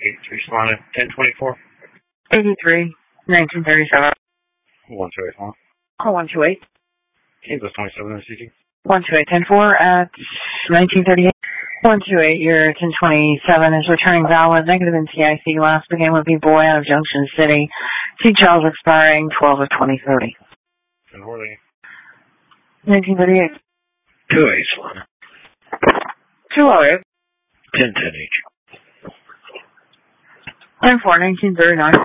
83 Solana, 1024. 83, 1937. 128 Solana. Call 128. Kansas 27 in CG. 128, 10-4 at 1938. 128, your 1027 is returning valid. Negative NTIC. Last began would be Boy out of Junction City. T. Charles expiring 12 of 2030. 1040. 1938. 28 Solana. 208. 1010 each. 94, 1939.